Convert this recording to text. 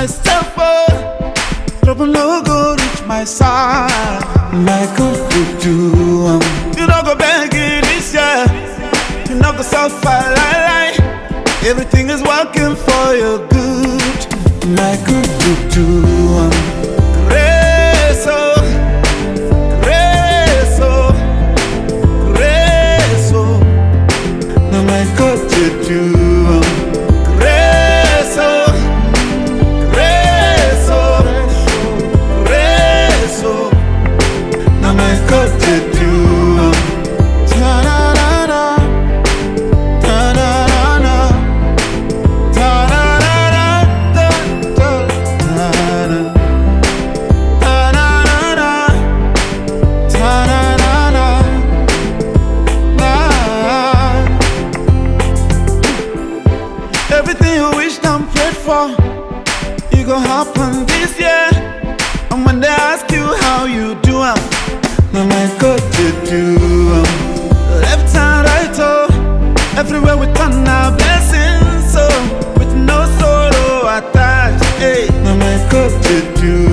myself, oh, trouble no go reach my side. My God could do, you don't go beg it this year. You don't go suffer, lie. Everything is working for your good. My God could do, grace, oh, grace, oh, grace, oh. Now my God could do, grace, oh, grace, oh, grace, oh. Now my God could do. Everything you wished and prayed for, it gon' happen this year. And when they ask you how you do, now my God did do. Left and right, oh, everywhere we turn our blessings, so with no sorrow attached. Hey, now my God did do.